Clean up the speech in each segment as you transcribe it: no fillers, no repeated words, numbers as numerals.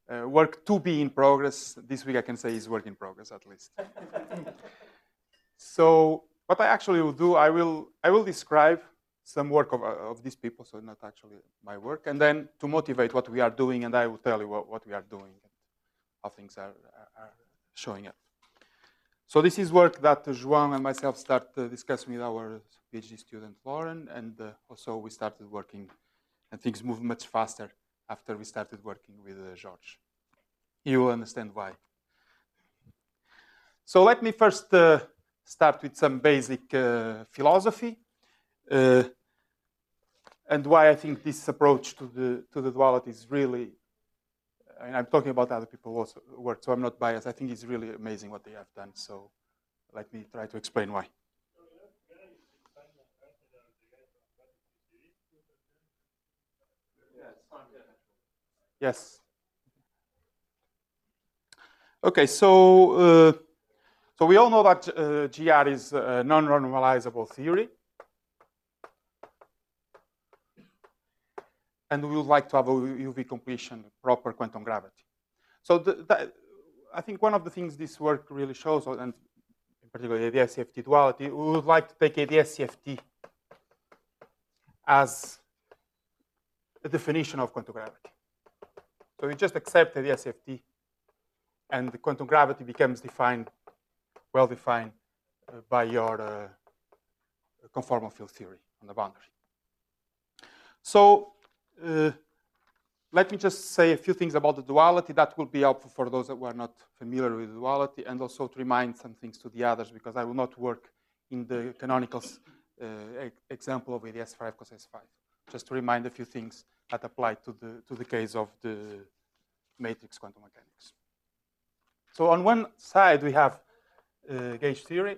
work to be in progress. This week I can say is work in progress at least. So what I actually will do, I will describe some work of these people, so not actually my work, and then to motivate what we are doing, and I will tell you what we are doing and how things are showing up. So this is work that João and myself started discussing with our PhD student Lauren, and also we started working, and things moved much faster after we started working with George. You will understand why. So let me first start with some basic philosophy, and why I think this approach to the duality is really, and I'm talking about other people's work, so I'm not biased. I think it's really amazing what they have done. So let me try to explain why. Yes. Okay, so we all know that GR is a non-normalizable theory. And we would like to have a UV completion, proper quantum gravity. So I think one of the things this work really shows, and in particular ADS-CFT duality, we would like to take ADS-CFT as a definition of quantum gravity. So you just accept ADS-CFT, and the quantum gravity becomes defined, well-defined by your conformal field theory on the boundary. So let me just say a few things about the duality that will be helpful for those that were not familiar with the duality, and also to remind some things to the others, because I will not work in the canonical example of ADS5 cos S5. Just to remind a few things that apply to the case of the matrix quantum mechanics. So on one side we have gauge theory,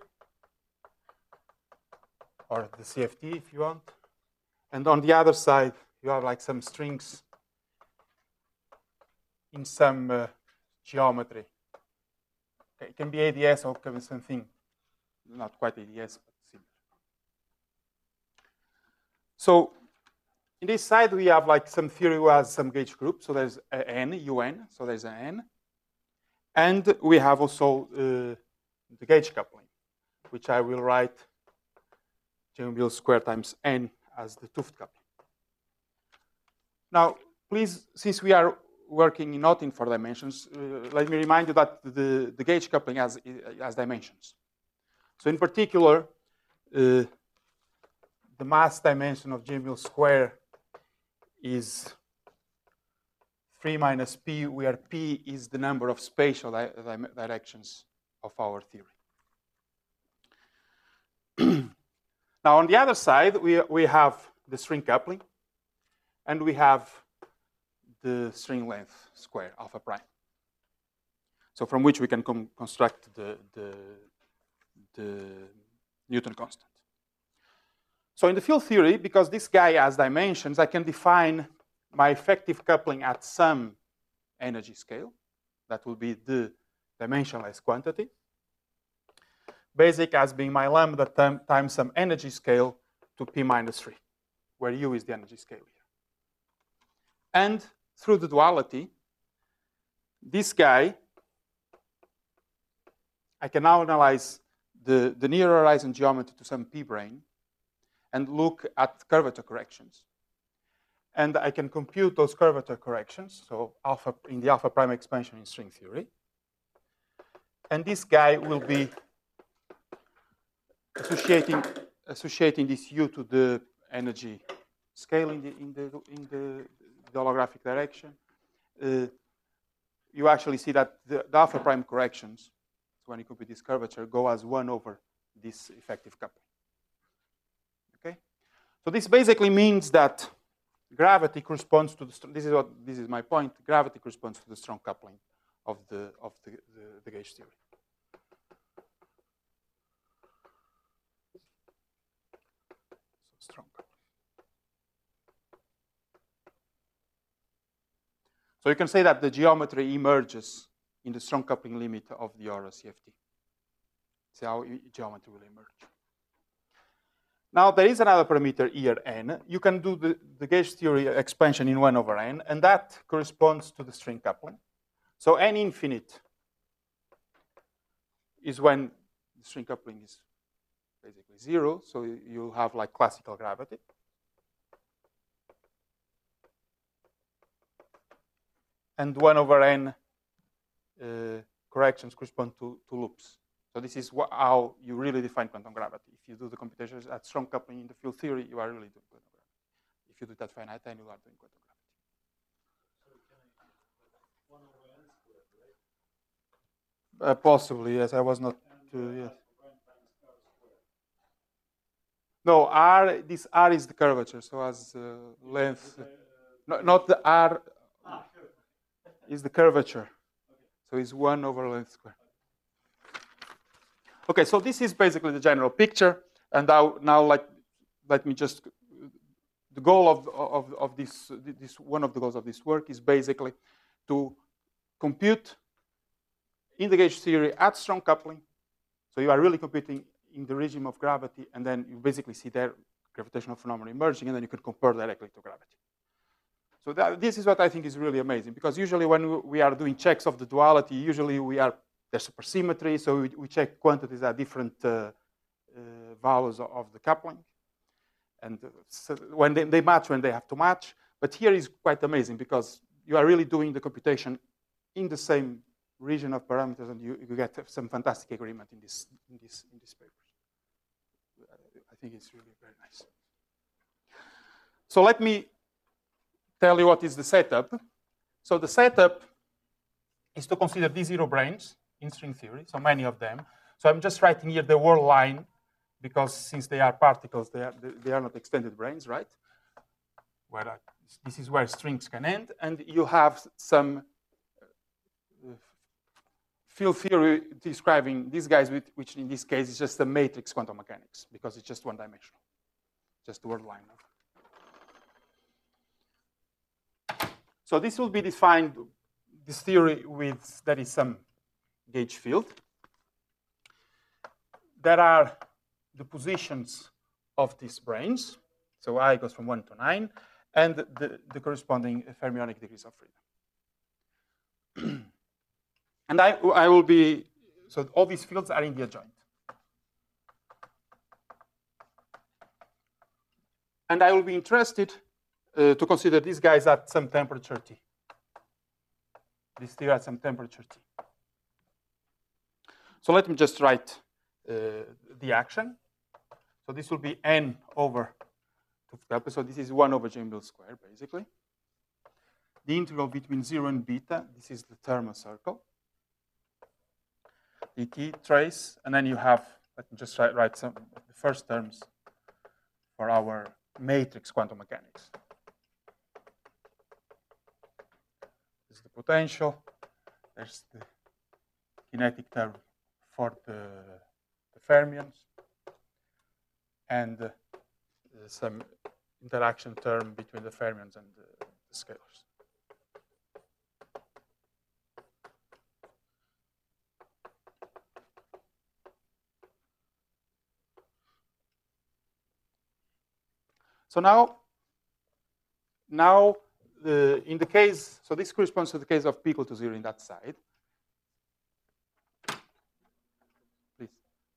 or the CFT if you want, and on the other side you have like some strings in some geometry. Okay, it can be ADS or can be something not quite ADS, but similar. So in this side we have like some theory who has some gauge group. So there's an N, UN, so there's an N. And we have also the gauge coupling, which I will write J-Bill squared times N as the Tooft coupling. Now, please, since we are working not in 4 dimensions, let me remind you that the gauge coupling has dimensions. So in particular, the mass dimension of J-Bill squared is 3 minus p, where p is the number of spatial directions of our theory. Now, on the other side, we have the string coupling, and we have the string length square, alpha prime. So from which we can construct the Newton constant. So in the field theory, because this guy has dimensions, I can define my effective coupling at some energy scale. That will be the dimensionless quantity. Basic as being my lambda times some energy scale to p minus 3, where u is the energy scale here. And through the duality, this guy, I can now analyze the near horizon geometry to some p-brane and look at curvature corrections. And I can compute those curvature corrections, so alpha in the alpha prime expansion in string theory. And this guy will be associating this u to the energy scale in the holographic direction. You actually see that the alpha prime corrections, when you compute this curvature, go as 1 over this effective coupling. Okay, so this basically means that gravity corresponds to the. This is my point. Gravity corresponds to the strong coupling of the gauge theory. So strong coupling. So you can say that the geometry emerges in the strong coupling limit of the aura CFT. See how geometry will emerge. Now, there is another parameter here, n. You can do the gauge theory expansion in 1 over n, and that corresponds to the string coupling. So n infinite is when the string coupling is basically 0. So you'll have like classical gravity. And 1 over n corrections correspond to loops. So this is how you really define quantum gravity. If you do the computations at strong coupling in the field theory, you are really doing quantum gravity. If you do it at finite time, you are doing quantum gravity. So 1 over n squared, right? Possibly, yes. I was not. Yes. No, This R is the curvature, so as length. Not the R is the curvature. So it's 1 over length squared. Okay, so this is basically the general picture. And now let me just, the goal of this one of the goals of this work is basically to compute in the gauge theory at strong coupling. So you are really computing in the regime of gravity, and then you basically see their gravitational phenomena emerging, and then you can compare directly to gravity. So this is what I think is really amazing, because usually when we are doing checks of the duality, usually there's supersymmetry, so we check quantities at different values of the coupling. And so when they match when they have to match. But here is quite amazing, because you are really doing the computation in the same region of parameters, and you get some fantastic agreement in this paper. I think it's really very nice. So let me tell you what is the setup. So the setup is to consider these zero branes in string theory, so many of them. So I'm just writing here the whole line, because since they are particles, they are not extended branes, right? This is where strings can end, and you have some field theory describing these guys, which in this case is just a matrix quantum mechanics, because it's just one-dimensional, just the word line. So this will be defined, this theory, with there is some gauge field. There are the positions of these branes. So I goes from 1 to 9, and the corresponding fermionic degrees of freedom. And I will be, so all these fields are in the adjoint. And I will be interested to consider these guys at some temperature T. This theory at some temperature T. So let me just write the action. So this will be n over 2 so this is 1 over J Mill squared, basically. The integral between 0 and beta, this is the thermal circle. dt trace, and then you have, let me just write some the first terms for our matrix quantum mechanics. This is the potential. There's the kinetic term for the fermions, and some interaction term between the fermions and the scalars. So now in the case, so this corresponds to the case of p equal to 0 in that side. Please.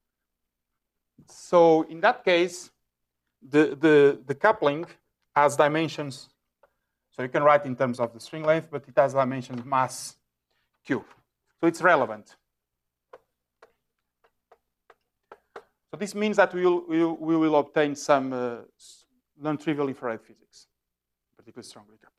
So in that case, the coupling has dimensions. So you can write in terms of the string length, but it has dimensions mass q. So it's relevant. So this means that we will obtain some non-trivial infrared physics, particularly strongly coupled.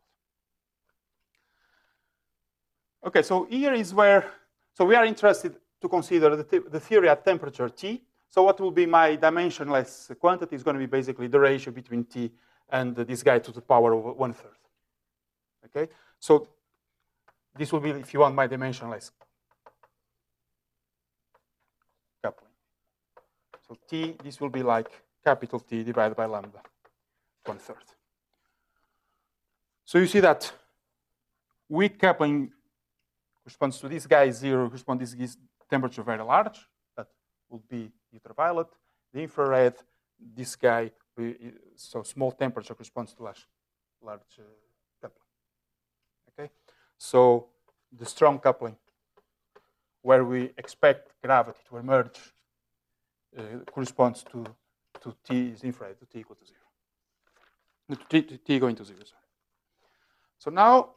Okay, so here is where, so we are interested to consider the theory at temperature T. So what will be my dimensionless quantity is going to be basically the ratio between T and this guy to the power of 1/3. Okay, so this will be, if you want, my dimensionless coupling. So T, this will be like capital T divided by lambda, 1/3. So you see that weak coupling corresponds to this guy 0, corresponds to this temperature very large. That will be ultraviolet. The infrared, this guy, so small temperature corresponds to large coupling. Okay, so the strong coupling, where we expect gravity to emerge, corresponds to t is infrared, to t equal to 0. To t going to 0, sorry. So now,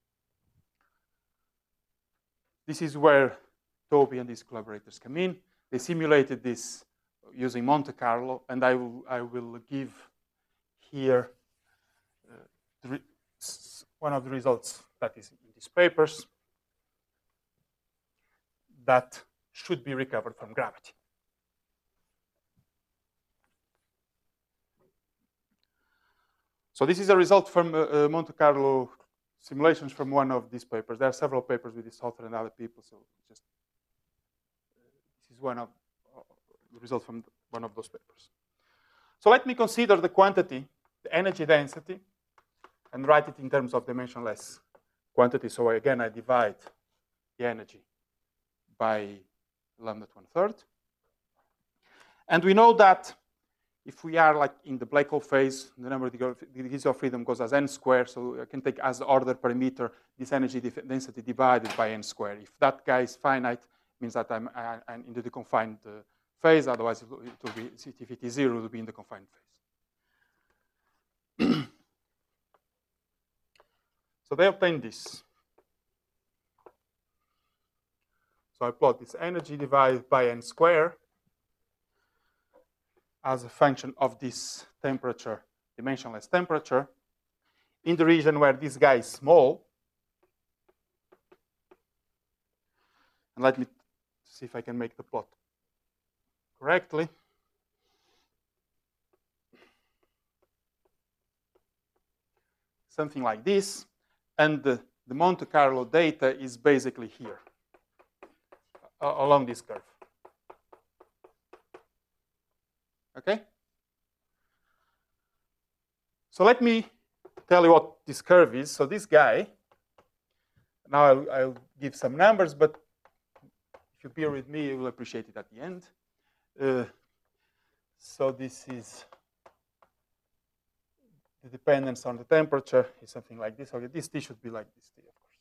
this is where Toby and his collaborators come in. They simulated this using Monte Carlo, and I will give here one of the results that is in these papers that should be recovered from gravity. So this is a result from Monte Carlo simulations from one of these papers. There are several papers with this author and other people, so just this is one of the results from one of those papers. So let me consider the quantity, the energy density, and write it in terms of dimensionless quantity. So again, I divide the energy by lambda to 1/3. And we know that if we are like in the black hole phase, the number of degrees of freedom goes as n squared. So I can take as order per meter this energy density divided by n squared. If that guy is finite, it means that I'm in the confined phase. Otherwise, it will be, if it is 0, it will be in the confined phase. So they obtain this. So I plot this energy divided by n squared as a function of this temperature, dimensionless temperature, in the region where this guy is small. And let me see if I can make the plot correctly. Something like this. And the Monte Carlo data is basically here, along this curve. Okay? So let me tell you what this curve is. So this guy, now I'll give some numbers, but if you bear with me, you will appreciate it at the end. So this is the dependence on the temperature is something like this. Okay, this T should be like this T, of course.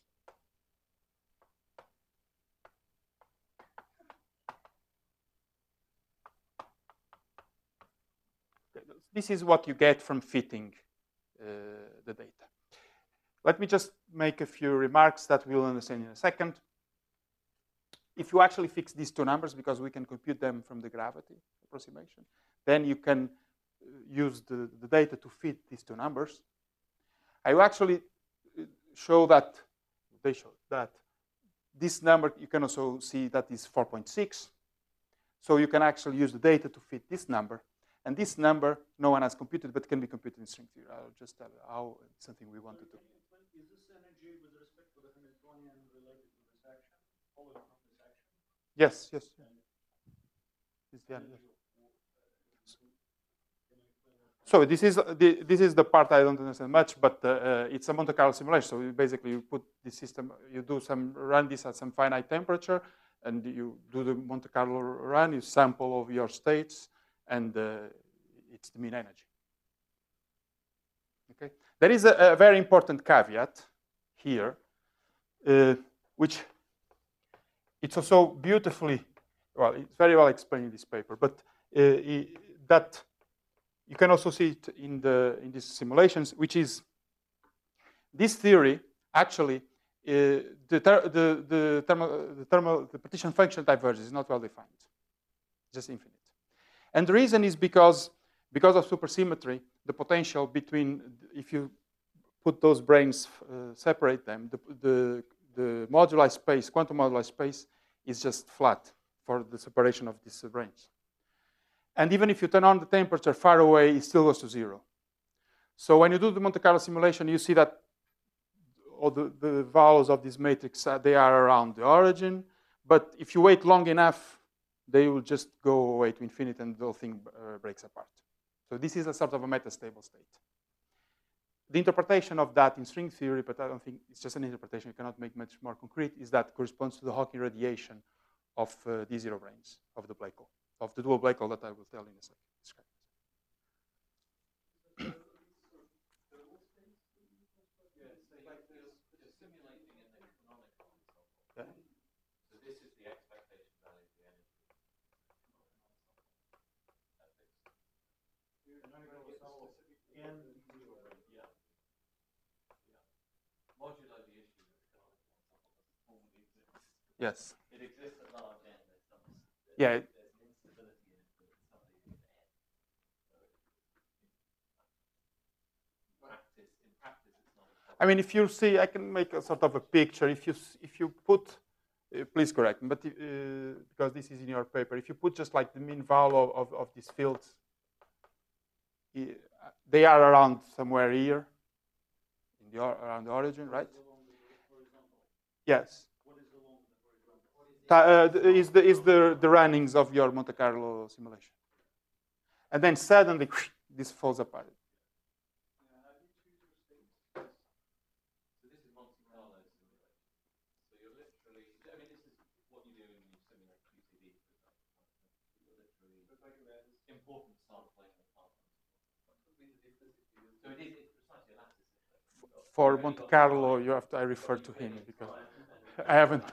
This is what you get from fitting the data. Let me just make a few remarks that we'll understand in a second. If you actually fix these two numbers, because we can compute them from the gravity approximation, then you can use the data to fit these two numbers. I will actually show that, they show that this number, you can also see that is 4.6. So you can actually use the data to fit this number. And this number, no one has computed, but can be computed in string theory. I'll just tell you how it's something we want to do. Is this energy with respect to the Hamiltonian related to this action, following from this action? Yes, yes. Yeah. So this is the part I don't understand much, but it's a Monte Carlo simulation. So basically, you put the system, you run this at some finite temperature, and you do the Monte Carlo run. You sample of your states, and it's the mean energy. Okay. There is a very important caveat here, which it's also beautifully, well, it's very well explained in this paper, but that you can also see it in these simulations, which is this theory actually the partition function diverges, is not well defined, just infinite. And the reason is because of supersymmetry, the potential between, if you put those branes, separate them, the moduli space, quantum moduli space, is just flat for the separation of these branes. And even if you turn on the temperature far away, it still goes to 0. So when you do the Monte Carlo simulation, you see that all the values of this matrix, they are around the origin. But if you wait long enough, they will just go away to infinity and the whole thing breaks apart. So this is a sort of a metastable state. The interpretation of that in string theory, but I don't think it's just an interpretation, you cannot make much more concrete, is that corresponds to the Hawking radiation of D0 branes, of the black hole, of the dual black hole that I will tell in a second. Yes. It exists at large n. Yeah. There's an instability in it that somebody is n. In practice, it's not. I mean, if you see, I can make a sort of a picture. If you put, please correct me, but because this is in your paper, if you put just like the mean value of these fields, they are around somewhere here, around the origin, right? Yes. What is the long, Is the runnings of your Monte Carlo simulation, and then suddenly this falls apart. So this is Monte Carlo simulation. So you're literally, I mean, this is what you do when you simulate QCD, for example. You're literally important sampling of particles. So it is precisely a lattice effect. For Monte Carlo, you have to. I refer to him because I haven't.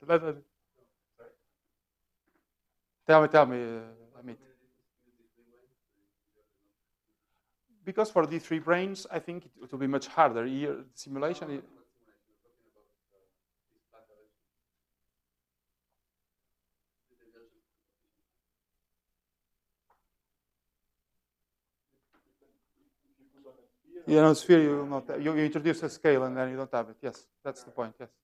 Tell me, Amit. Because for D3 brains, I think it will be much harder. Here, simulation. You know, sphere, you will not. You introduce a scale and then you don't have it. Yes, that's the point. Yes.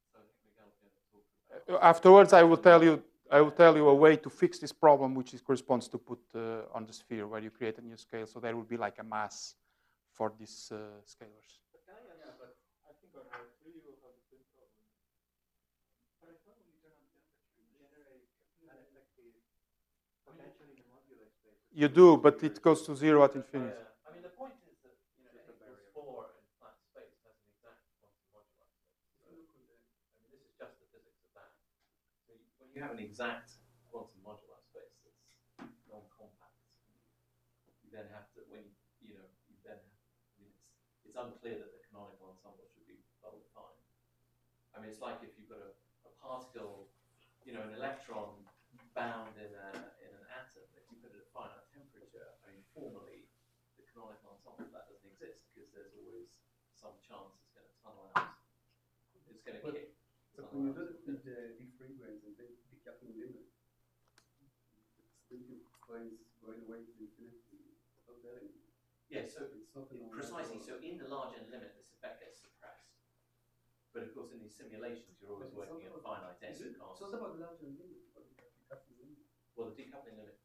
Afterwards, I will tell you a way to fix this problem, which corresponds to put on the sphere where you create a new scale. So there will be like a mass for these scalars. Yeah, but I think on R3 you will have the same problem. But I thought when you turn on temperature, you generate an effective potential in the modular space. You do, but it goes to zero at infinity. I mean, the point is that n equals 4 in flat space has an exact quantum modular space. So, I mean, this is just the physics of that. So when you have an exact quantum modular space that's non-compact, you then have to, it's unclear that the canonical ensemble should be well defined. I mean, it's like if you've got a particle, an electron bound in an atom, if you put it at finite temperature, I mean, formally, the canonical ensemble that doesn't exist because there's always some chance it's going to tunnel out. It's going to kick. But when you do it with the D3 brains and the decoupling limit, it's going away to infinity. It's not there anymore. Yeah, so precisely. So in the large n limit, this effect gets suppressed. But of course, in these simulations, you're always working at finite n. It's not about the large n limit, but the decoupling limit. Well, the decoupling limit,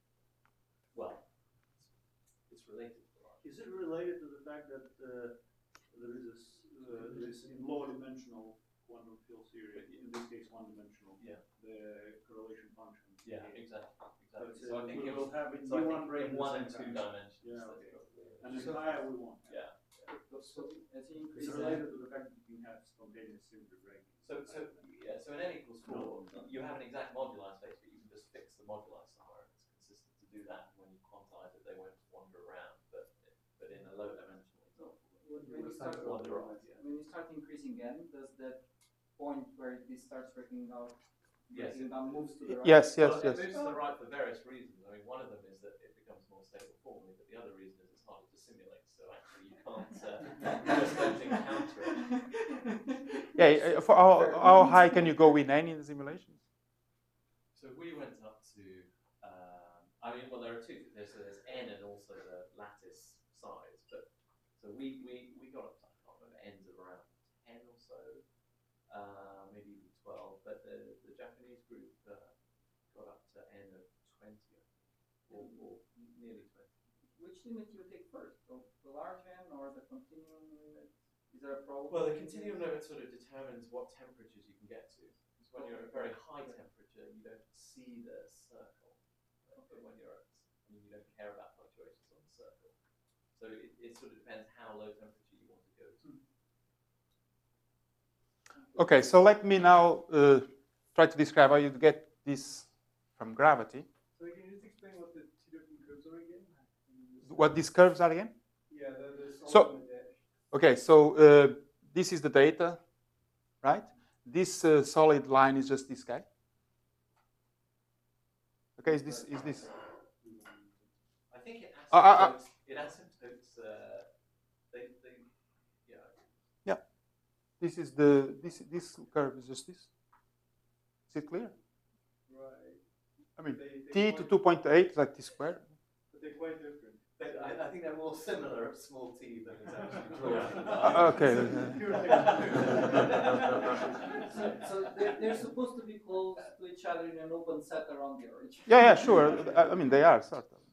it's related to the large. Is it related to the fact that there is this in low-dimensional quantum field theory, in this case one-dimensional, the correlation function? Yeah, exactly. So I think we will have in one brain in 1 and 2 dimensions. Yeah, okay. And in higher we won't. Yeah. So as you increase, It's related to the fact that you can have spontaneous symmetry breaking. So in n equals 4, you have an exact moduli space, but you can just fix the moduli somewhere, and it's consistent to do that. When you quantize it, they won't wander around. But in a low dimensional example, when you start increasing n, does that point where this starts breaking out? Yes. Moves to the right. Yes. It moves to the right for various reasons. I mean, one of them is that it becomes more stable formally, but the other reason is it's harder to simulate. So actually, you can't just don't encounter it. Yeah. For how high can you go in any simulations? So we went up to. There are two. There's n and also the lattice size. But so we got up to, I can't remember, n's of around 10 or so, maybe even 12. But the Japanese group got up to n of 20 or nearly 20. Which limit do you take first? The large n or the continuum limit? Is there a problem? Well, the continuum limit sort of determines what temperatures you can get to. Because when you're at a very high temperature, you don't see the circle. But when you don't care about fluctuations on the circle. So it sort of depends how low temperature you want to go to. Okay, so let me now try to describe how you get this from gravity. So can you just explain what the two different curves are again? What these curves are again? Yeah, the So, okay, so this is the data, right? This solid line is just this guy. Okay, is this? I think it asymptotes. Yeah. This is this curve is just this. Is it clear? Right. I mean, They t to quite- 2.8 is like t squared. But they're quite different. I think they're more similar of small t than is actually drawn. Okay. So they're supposed to be close to each other in an open set around the origin. Yeah, sure. I mean, they are sort of.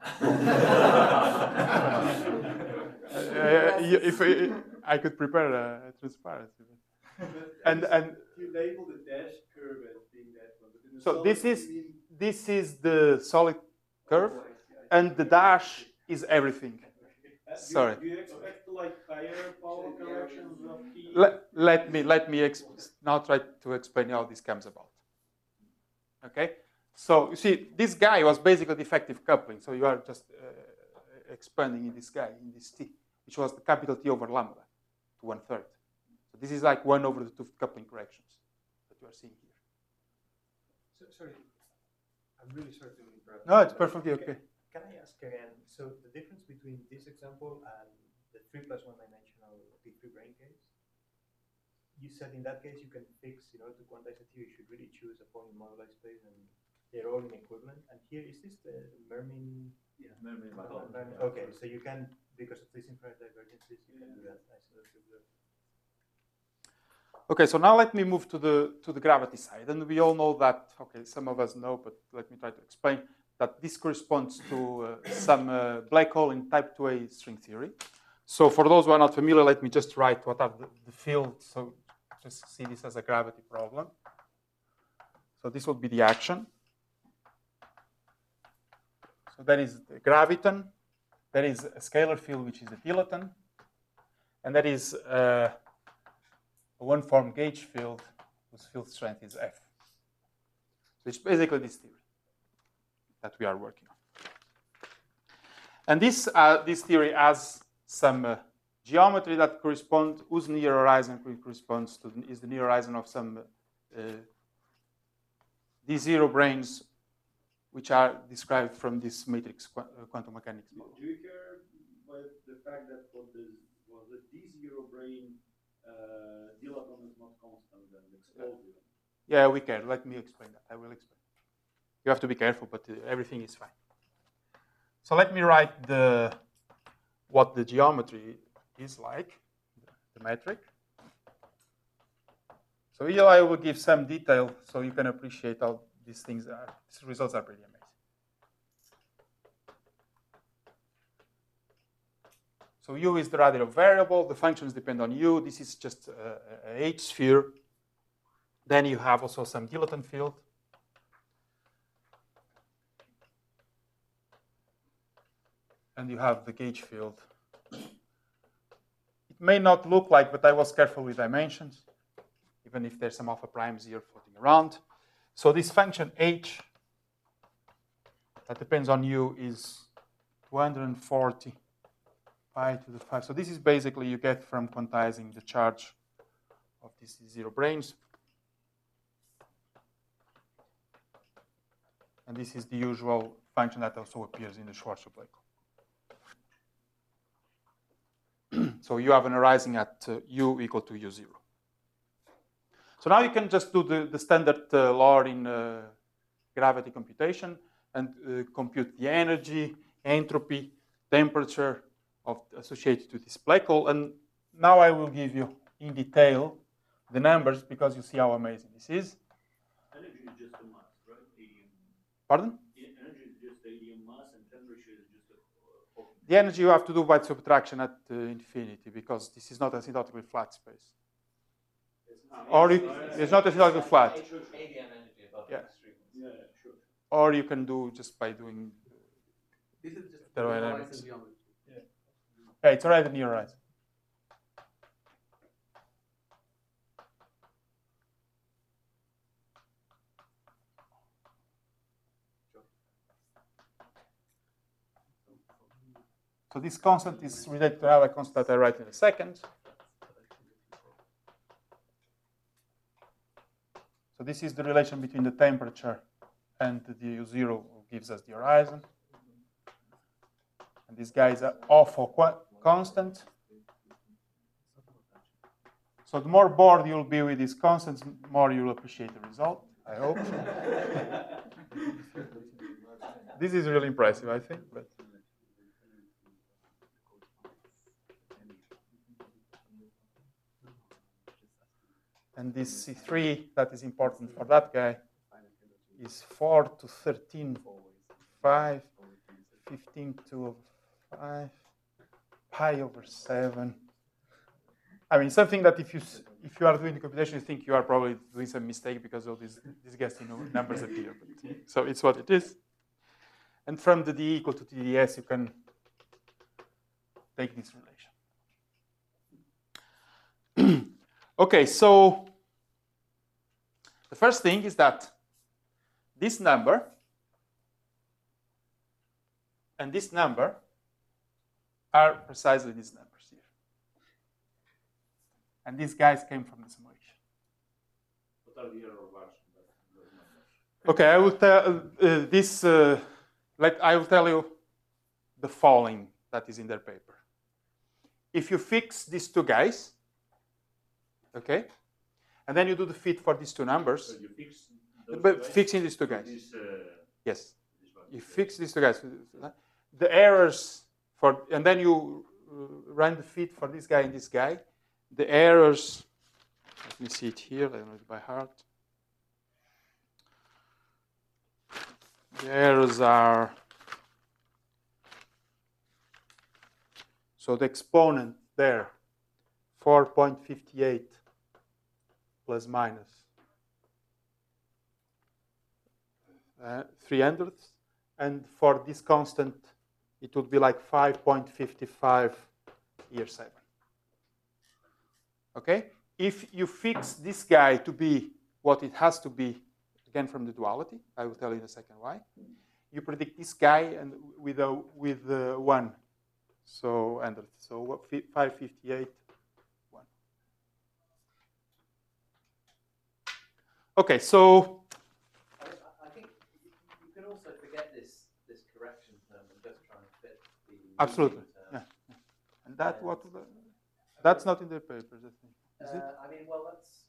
If I could prepare a transparency. And you label the dash curve as being that one. But in the so solid, this you is mean- this is the solid curve, Oh, I see, I see. and the dash is everything. Sorry. Do you expect like higher power corrections of T? Let me now try to explain how this comes about. Okay, so you see, this guy was basically defective coupling. So you are just expanding in this guy, in this T, which was the capital T over lambda to 1/3. So this is like 1 over the 2 coupling corrections that you are seeing here. So, sorry, I'm really sorry to interrupt. No, it's perfectly okay. Can I ask again? So the difference between this example and the 3+1 dimensional T3 brane case, you said in that case you can fix, in order to quantize a T, you should really choose a point in moduli space, and they're all in equivalent. And here, is this the Mermin? Yeah, Mermin by Mermin- Okay, so you can, because of these infrared divergences, you can do that. I see, that's good. Okay, so now let me move to the gravity side, and we all know that. Okay, some of us know, but let me try to explain that this corresponds to some black hole in type 2A string theory. So for those who are not familiar, let me just write what are the fields. So just see this as a gravity problem. So this will be the action. So that is the graviton. There is a scalar field, which is the kiloton. And that is a one-form gauge field whose field strength is F. So it's basically this theory that we are working on. And this theory has some geometry that corresponds, whose near horizon corresponds to, is the near horizon of some D0 branes, which are described from this matrix quantum mechanics model. Do you care by the fact that for the D0 brane, dilaton is not constant and explosive? Yeah, we care. Let me explain that. I will explain. You have to be careful, but everything is fine. So let me write what the geometry is like, the metric. So here I will give some detail so you can appreciate how these things are. These results are pretty amazing. So U is the Radionov variable. The functions depend on U. This is just a H sphere. Then you have also some dilaton field. And you have the gauge field. It may not look like, but I was careful with dimensions, even if there's some alpha primes here floating around. So this function H that depends on U is 240 pi to the 5. So this is basically you get from quantizing the charge of these zero branes. And this is the usual function that also appears in the Schwarzschild black hole. So you have an horizon at U equal to U0. So now you can just do the standard law in gravity computation and compute the energy, entropy, temperature associated to this black hole. And now I will give you in detail the numbers because you see how amazing this is. Energy is just a mass, right? Helium. Pardon? Energy is just helium mass and temperature is just a The energy you have to do by subtraction at infinity because this is not a asymptotically flat space. Or it's not asymptotically flat. ADM energy above Yeah. extreme. Yeah, sure. Or you can do just by doing. This is just Thermodynamics. the geometry. Yeah, it's already near horizon. So this constant is related to another constant that I write in a second. So this is the relation between the temperature and the U0 gives us the horizon. And these guys are awful constant. So the more bored you'll be with these constants, more you'll appreciate the result. I hope. This is really impressive, I think. But and this C3 that is important for that guy is 4 to 13, 5, 15 to 5, pi over 7. I mean, something that if you are doing the computation, you think you are probably doing some mistake because all these guessing numbers appear. But, so it's what it is. And from the d equal to TDS, you can take this relation. Okay, so the first thing is that this number and this number are precisely these numbers here. And these guys came from the summation. What are the error bars in those numbers? Okay, I will tell this. I will tell you the following that is in their paper. If you fix these two guys, okay, and then you do the fit for these two numbers. So you fix those But guys fixing these two guys. This, Yes. this one. You fix these two guys. The errors for, and then you run the fit for this guy and this guy. The errors, let me see it here, I know it by heart. The errors are, so the exponent there, 4.58 plus minus 300th, and for this constant, it would be like 5.55 year 7. Okay? If you fix this guy to be what it has to be, again from the duality, I will tell you in a second why. You predict this guy and with 1, so 100th, so 558, 1. Okay, so I think you can also forget this correction term and just try and fit the absolutely, term. yeah. And that's not in the papers, I think. Is it? I mean, well, that's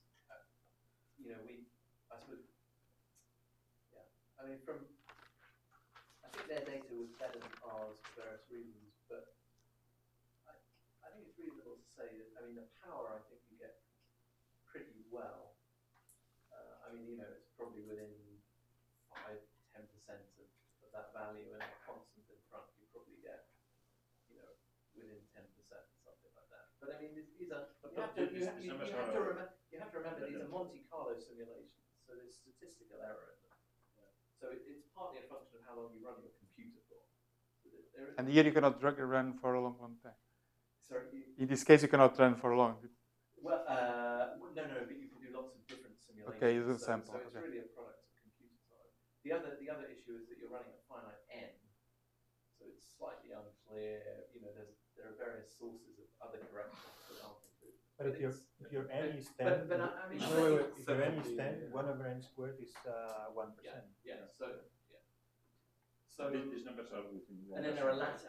I suppose, yeah. I mean, I think their data was better than ours for various reasons, but I think it's reasonable to say that, I mean, the power I think you get pretty well. I mean, it's probably within 5-10% of that value, and a constant in front, you probably get, within 10%, something like that. But I mean, these are, you have to remember these are Monte Carlo simulations, so there's statistical error in them. Yeah. So it's partly a function of how long you run your computer for. So And here you cannot run for a long time. Sorry? In this case, you cannot run for long. Well, no, but you can do lots of different simulations. Okay, you do sample. So it's okay. really a product of computer time. The other issue is that you're running at finite n, so it's slightly unclear. There are various sources of other corrections that aren't included. But if your n is 10, but I mean, wait, if your n is 10, 1 over n squared is 1%. Yeah. So These numbers are within 1%. and then there are lattice.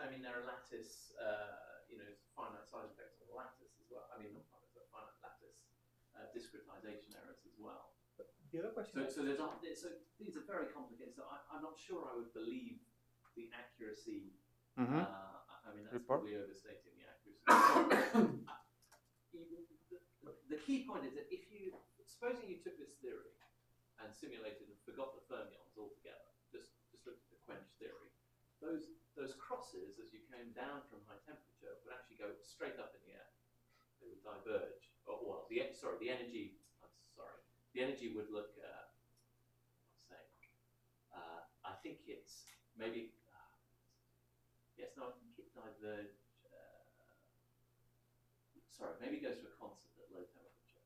Finite size effects on the lattice as well. I mean, not finite, but finite lattice discretization errors as well. The other question. So these are very complicated. So I'm not sure I would believe the accuracy. Mm-hmm. I mean, that's Report. probably overstating the accuracy. The key point is that supposing you took this theory and simulated and forgot the fermions altogether, just looked at the quench theory, those crosses as you came down from high temperature would actually go straight up in the air. They would diverge. The energy. The energy would look. I think it's maybe. Yes, no, I think it diverged. Maybe it goes to a constant at low temperature.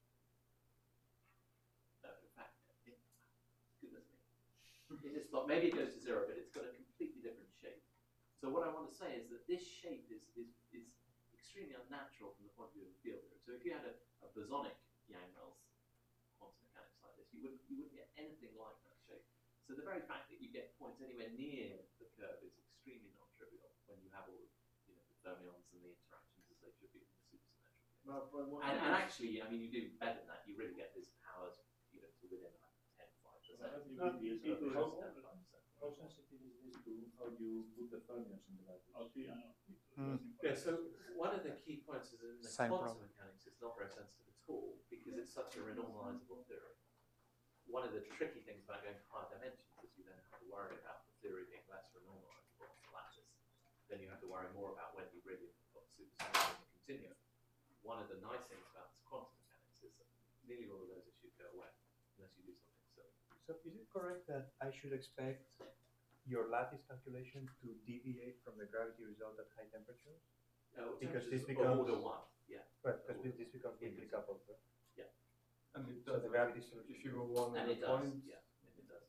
No, in fact, goodness me. Maybe it goes to 0, but it's got a completely different shape. So what I want to say is that this shape is extremely unnatural from the point of view of the field theory. So if you had a bosonic Yang-Mills quantum mechanics like this, you wouldn't get anything like that shape. So the very fact that you get points anywhere near the curve is extremely non-trivial when you have all the fermions and the interactions as they should be in the supersymmetric. And actually, I mean, you do better than that. You really get these powers, to within 10-5%. No, deviate it- the it- lattice. How sensitive is this to how you put the fermions in the lattice? Yeah, so one of the key points is in the Same quantum problem. mechanics, it's not very sensitive at all because it's such a renormalizable theory. One of the tricky things about going to higher dimensions is you then have to worry about the theory being less renormalizable on the lattice. Then you have to worry more about when you really got supersymmetry in the continuum. One of the nice things about this quantum mechanics is that nearly all of those issues go away unless you do something silly. So is it correct that I should expect your lattice calculation to deviate from the gravity result at high temperatures? Because this becomes order one, yeah. right, because this becomes weakly coupled, right? And it So does, the gravity is if you go one And of it the does, points, yeah, it does.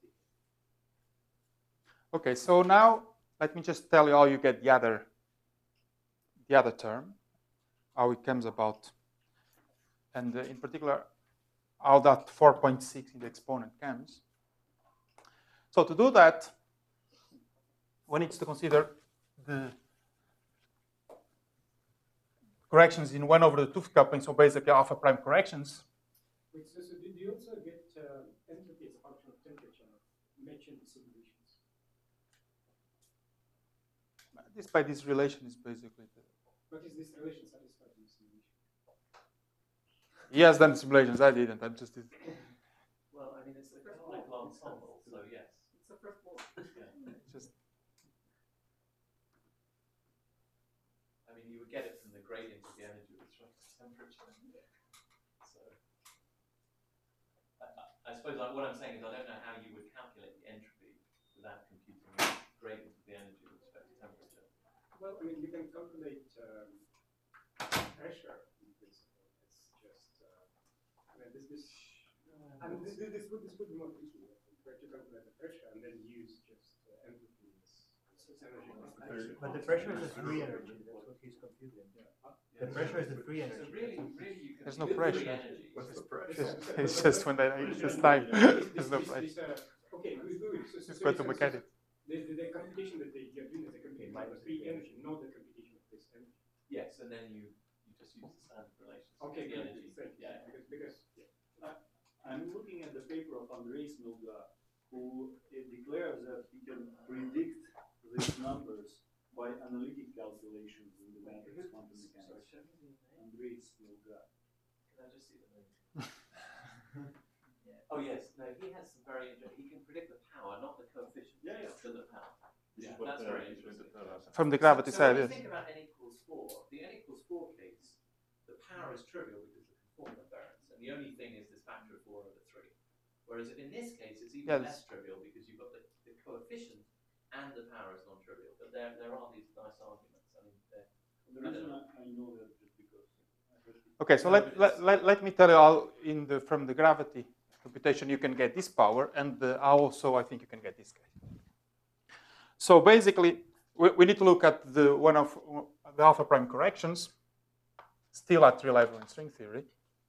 Okay, so now let me just tell you how you get the other term, how it comes about, and in particular, how that 4.6 in the exponent comes. So to do that, one needs to consider the corrections in 1 over the 2th coupling, so basically alpha prime corrections. Wait, so did you also get entropy as a function of temperature mentioned in simulations? This by this relation is basically What is this relation satisfied in simulation? he has done simulations. I didn't. I'm just. Well, I mean, it's a canonical ensemble, so yes. It's the first one. Just I mean, you would get it from the gradient of the energy with respect to temperature. So, I suppose what I'm saying is I don't know how you would calculate the entropy without computing the gradient of the energy with respect to temperature. Well, I mean, you can calculate pressure in principle. It's just, I mean, this would be more tricky, where to calculate the pressure and then use just entropy as energy concentration. But the pressure is the free energy. That's what he's computing. The pressure is the free energy. So really, you can There's no compute pressure. free energy. what's the pressure? it's just when it's just time. There's no pressure. Okay, good. It's quantum mechanics. The computation that you're doing is a computation of the free energy, not the computation of this energy. Yes, and then you just use the standard relations. Okay, the good. energy. Thank you. Yeah. Because I'm looking at the paper of Andres Milga, who declares that he can predict these numbers by analytic calculations in the matrix quantum mechanics. Andres Milga. Can I just see the name? Oh yes, no, he has some very interesting. He can predict the power, not the coefficient. Yeah. To the power. This is That's very he's going to interesting. tell us. From the gravity So side, when you yes. think about n equals 4, the n equals 4 case, the power is trivial because of the conformal invariance, and the only thing is this factor of 4 over 3. Whereas if in this case it's even less trivial because you've got the coefficient and the power is non-trivial. But there are these nice arguments. I mean, The reason I know that just because I heard it. Okay, so let me tell you how from the gravity computation you can get this power, and also I think you can get this guy. So basically, we need to look at one of the alpha prime corrections, still at tree level in string theory.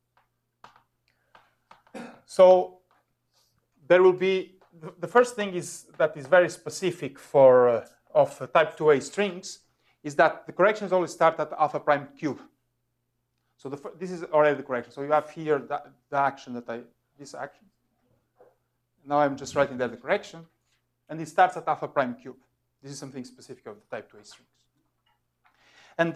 So there will be the first thing that is very specific for of type 2a strings is that the corrections always start at alpha prime cube. So this is already the correction. So you have here the action this action. Now I'm just writing there the correction, and it starts at alpha prime cube. This is something specific of the type 2a strings. And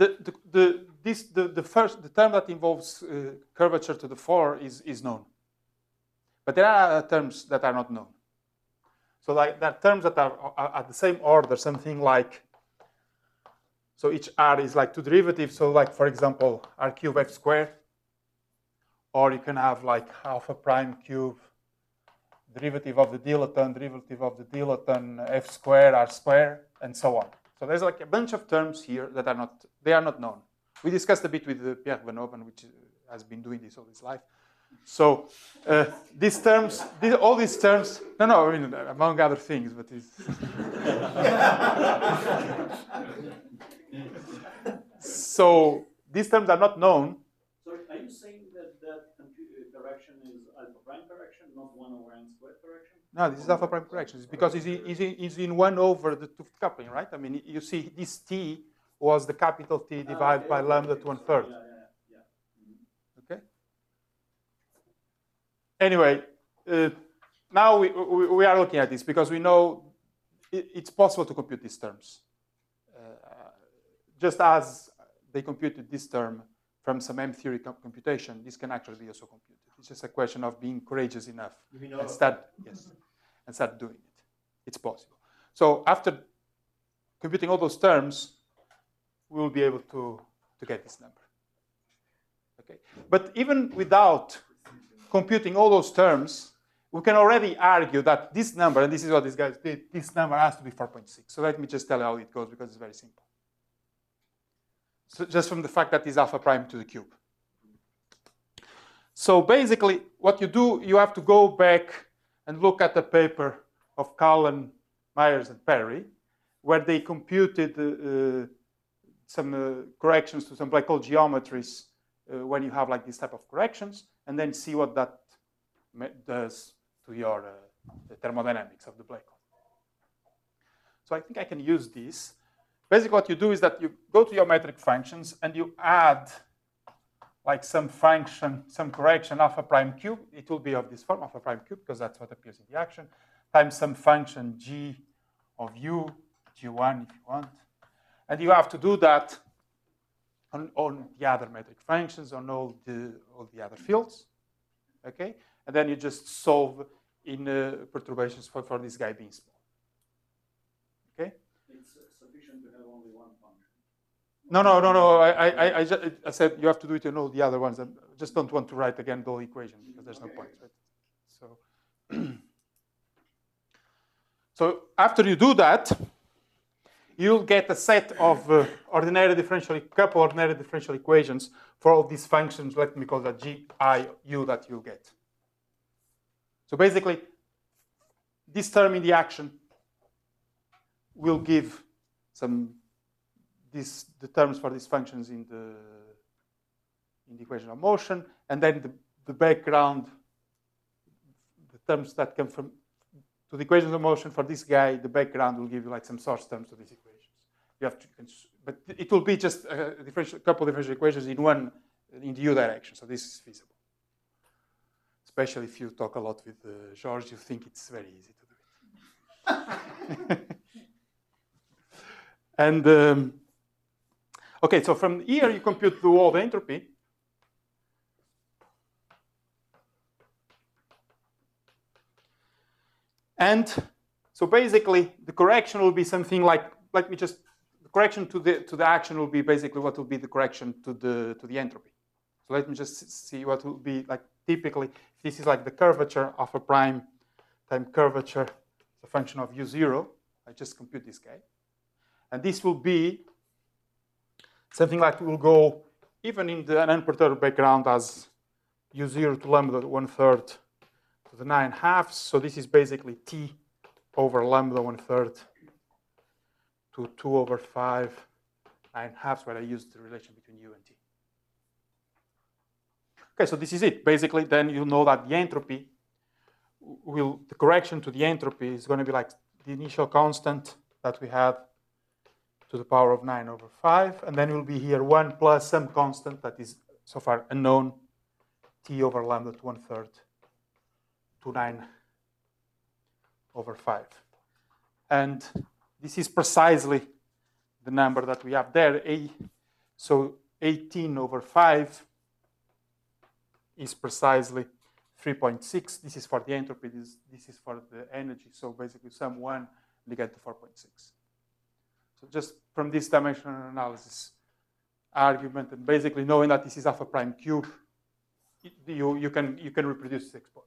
the term that involves curvature to the 4 is known. But there are terms that are not known. So like there are terms that are at the same order, something like, so each r is like 2 derivatives. So like, for example, r cube f squared. Or you can have like alpha prime cube, derivative of the dilaton, f squared, r squared, and so on. So there's like a bunch of terms here that are not known. We discussed a bit with Pierre Van Oven, which has been doing this all his life. So these terms, all these terms, no, I mean, among other things, but it's so these terms are not known. So are you saying that correction is alpha prime correction, not 1 over n squared correction? No, this is alpha prime correction. It's because it's in 1 over the 2th coupling, right? I mean, you see this t was the capital T divided by lambda to 1/3. Okay. Anyway, now we are looking at this because we know it's possible to compute these terms. Just as they computed this term from some M-theory computation, this can actually be also computed. It's just a question of being courageous enough and start doing it. It's possible. So after computing all those terms, we will be able to get this number. Okay. But even without computing all those terms, we can already argue that this number, and this is what these guys did, this number has to be 4.6. So let me just tell you how it goes because it's very simple. So just from the fact that it's alpha prime to the cube. So basically, what you do, you have to go back and look at the paper of Cullen, Myers, and Perry, where they computed some corrections to some black hole geometries when you have like this type of corrections, and then see what that does to your the thermodynamics of the black hole. So I think I can use this. Basically, what you do is that you go to your metric functions and you add like some function, some correction, alpha prime cube. It will be of this form, alpha prime cube, because that's what appears in the action, times some function g of u, g1 if you want. And you have to do that on the other metric functions, on all the other fields. Okay? And then you just solve in perturbations for this guy being small. Okay? It's sufficient to have only one function. No. I said you have to do it in all the other ones. I just don't want to write again the whole equation because there's no point, right? So, so after you do that, you'll get a set of couple ordinary differential equations for all these functions. Let me call that G, I, U that you'll get. So basically, this term in the action will give the terms for these functions in the equation of motion, and then the background, the terms that come from to the equations of motion for this guy, the background will give you like some source terms to these equations. You have to, but it will be just a couple of differential equations in the U direction. So this is feasible. Especially if you talk a lot with George, you think it's very easy to do it. And okay, so from here you compute the whole entropy. And so basically the correction will be something like, the correction to the action will be basically what will be the correction to the entropy. So let me just see what will be like typically. This is like the curvature of a prime time curvature, it's a function of u0. I just compute this guy. And this will be something like it will go even in an unperturbed background as u0 to lambda 1/3 to the 9/2. So this is basically t over lambda 1/3 to 2/5 9/2, where I use the relation between u and t. Okay, so this is it. Basically, then you know that the entropy the correction to the entropy is going to be like the initial constant that we had to the power of 9/5, and then will be here 1 plus some constant that is so far unknown, t over lambda to 1/3 to 9/5. And this is precisely the number that we have there. So 18/5 is precisely 3.6. This is for the entropy. This is for the energy. So basically sum 1 and you get to 4.6. So just from this dimensional analysis argument and basically knowing that this is alpha prime cube, you can reproduce the exponent.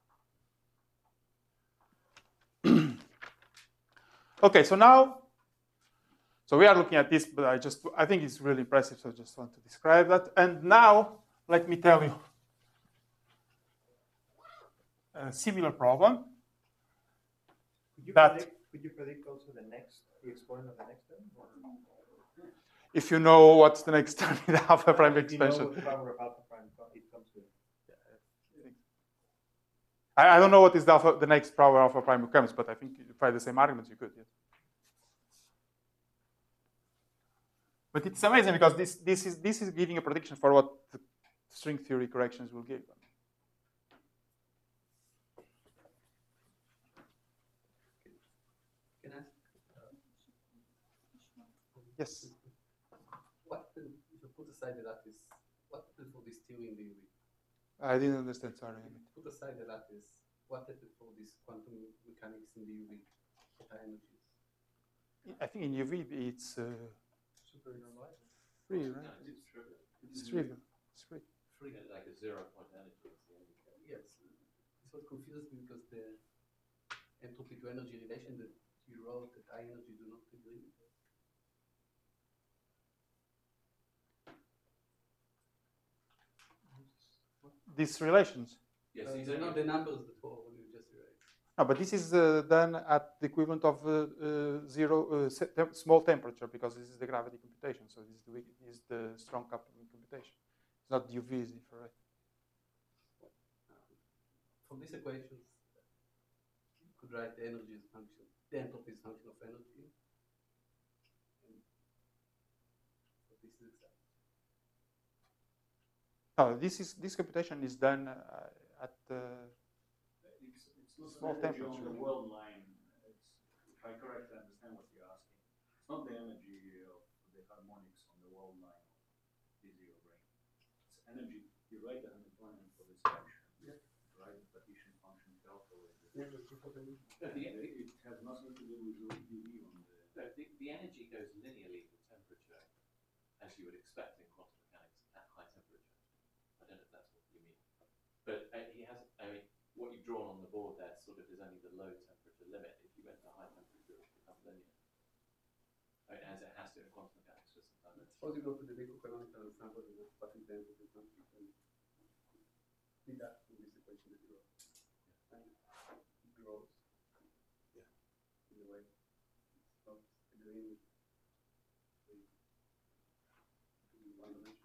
Okay, so now, so we are looking at this, but I think it's really impressive, so I just want to describe that. And now, let me tell you a similar problem. Could you predict also the exponent of the next term? If you know what's the next term in the alpha prime expansion. You know what the power of alpha prime it comes with. I don't know what is the next power alpha prime becomes, but I think if you try the same arguments, you could. Yes. But it's amazing because this is giving a prediction for what the string theory corrections will give. Yes. What if you put aside the lattice? What happens for this theory in the UV? I didn't understand. Sorry. Put aside the lattice. What happens for this quantum mechanics in the UV at high energies? I think in UV it's Super normalized. free, No, right? it's trivial. It's trivial. It's free. Free. Like a 0-point energy is the only thing. Yes. This what confuses me because the entropy to energy relation that you wrote at high energy do not agree with that. These relations. Yes, They're not the numbers that were when you just erased. No, but this is done at the equivalent of small temperature because this is the gravity computation. So this is the strong coupling computation. It's not UV, it's infrared. From these equations, you could write the energy as a function, the entropy as a function of energy. And so this is exact. No, this computation is done at It's not small an energy on temperature. the world line. It's, if I correctly understand what you're asking, it's not the energy of the harmonics on the world line of the zero brain. It's energy. You write the Hamiltonian for this function. Yeah. Right? The partition function calculated. Yeah, but before the It has nothing to do with UV on the. The energy goes linearly with temperature, as you would expect in quantum mechanics at high temperature. I don't know if that's what you mean. But what you've drawn on the board there sort of is only the low temperature limit. If you went to high temperature, it would become linear. As it has to in quantum mechanics for some time. suppose you go to the Baker canonical example, what is the entropy function? Deduct from this equation that you wrote. And it grows. Yeah. In a way. It's not agreeing with one dimension.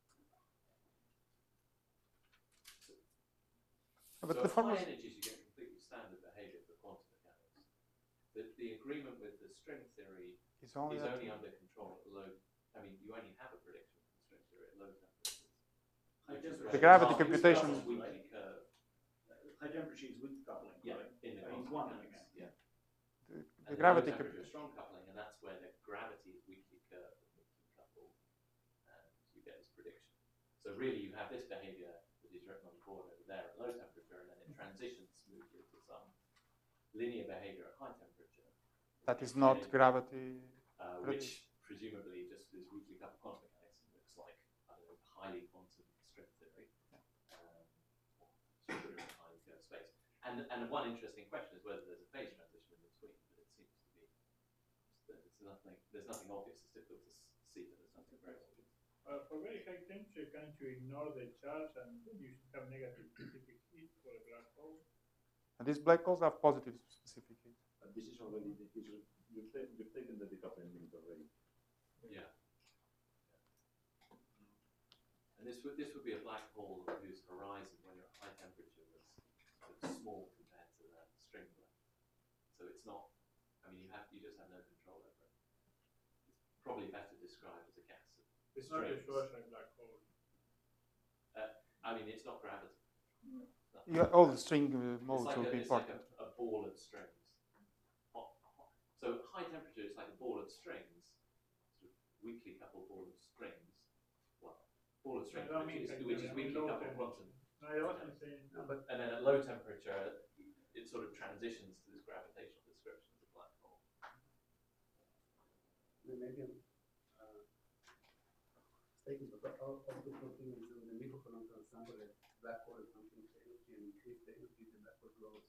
But So the at formula. high energies, you get completely standard behavior for quantum mechanics. The agreement with the string theory It's only is at- only under control at low. I mean, you only have a prediction from string theory at low temperatures. High which is temperature. where gravity it's computation- a weakly curve. High temperature is with coupling. Yeah, Right? in the In quantum quantum mechanics. mechanics. Yeah. the And gravity low temperature computation. is strong coupling, and that's where the gravity is weakly curved and weakly coupled, and you get this prediction. So really, you have this behavior that is written on the board over there at low temperature, and then it transitions smoothly to some linear behavior at high temperature. That is not gravity. Which presumably just is weakly coupled quantum mechanics and looks like, I don't know, highly quantum string theory. Or highly curved space. And one interesting question is whether there's a phase transition in between, but it seems to be there's nothing obvious. It's difficult to see that there's something very obvious. For very high temperature, can't you ignore the charge and then you should have negative specific heat for a black hole? And these black holes have positive specific heat. But this is already you've taken the decoupling limit already. Yeah. And this would be a black hole whose horizon, when you're at high temperature, was sort of small compared to the string length. So it's not. I mean, you just have no control over it. It's probably better described as a gas of It's not a strings. Schwarzschild black hole. I mean, it's not gravity. All the string modes It's will be it's like important. a ball of strings. So high temperature is like a ball of strings, sort of weakly coupled ball of strings. Well, ball of strings, I don't mean which is weakly low coupled temperature. quantum. No, I wasn't saying. No, but And then at low temperature, it sort of transitions to this gravitational description of the black hole. maybe I'm mistaken, but all the thing is in the microcanonical example that black hole is function of energy and increase the energy, the black hole grows.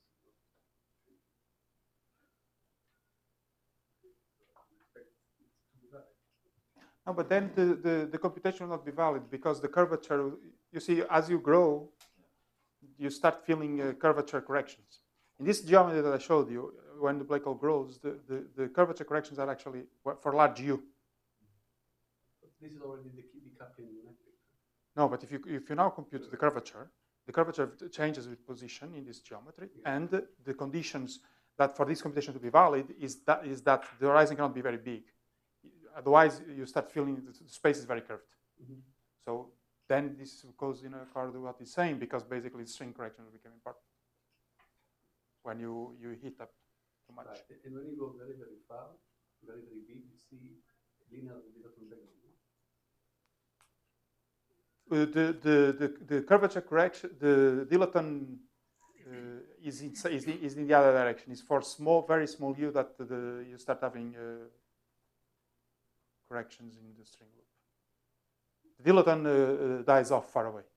No, but then the computation will not be valid because the curvature, you see, as you grow, you start feeling curvature corrections. In this geometry that I showed you, when the black hole grows, the curvature corrections are actually for large U. But this is already the decoupling metric. No, but if you now compute the curvature changes with position in this geometry, and the conditions that for this computation to be valid is that the horizon cannot be very big. Otherwise, you start feeling the space is very curved. Mm-hmm. So then this goes in accord with what he's saying, because basically string correction will become important when you heat up too much. Right. And when you go very, very far, very, very big, you see linear Dilaton background. The curvature correction, the Dilaton is in the other direction. It's for very small u that you start having corrections in the string loop. The Dilaton dies off far away.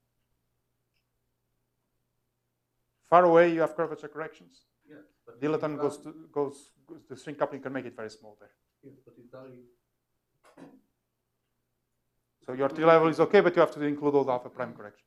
Far away, you have curvature corrections. Yeah, but Dilaton goes. The string coupling can make it very small there. Yeah, but it's very. So your T level is okay, but you have to include all the alpha prime corrections.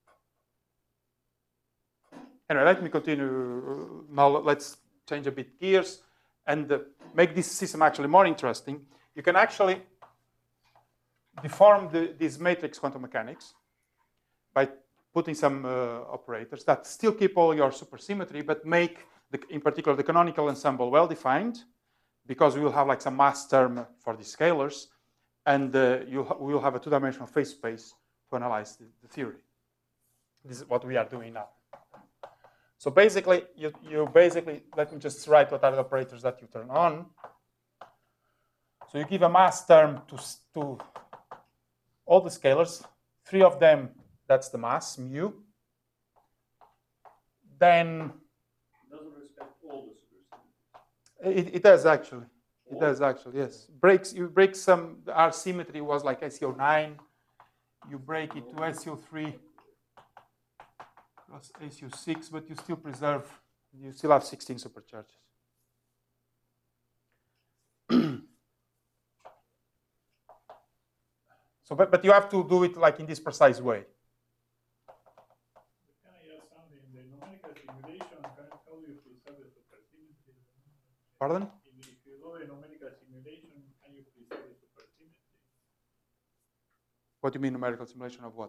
Anyway, let me continue. Now let's change a bit gears and make this system actually more interesting. You can actually deform this matrix quantum mechanics by putting some operators that still keep all your supersymmetry, but make, in particular, the canonical ensemble well-defined, because we will have like some mass term for the scalars, and we will have a two-dimensional phase space to analyze the theory. This is what we are doing now. So basically, you basically, let me just write what are the operators that you turn on. So you give a mass term to all the scalars, 3 of them, that's the mass, mu. Then It doesn't respect all the supersymmetries. it does actually. It does actually, yes. You break some, our symmetry was like SU9. You break it to SU3 plus SU6, but you still preserve, you still have 16 supercharges. So, but you have to do it like in this precise way. Can I add something? In the numerical simulation, can I tell you preserve the supersymmetry? Pardon? If you do a numerical simulation, can you preserve the supersymmetry? What do you mean numerical simulation of what?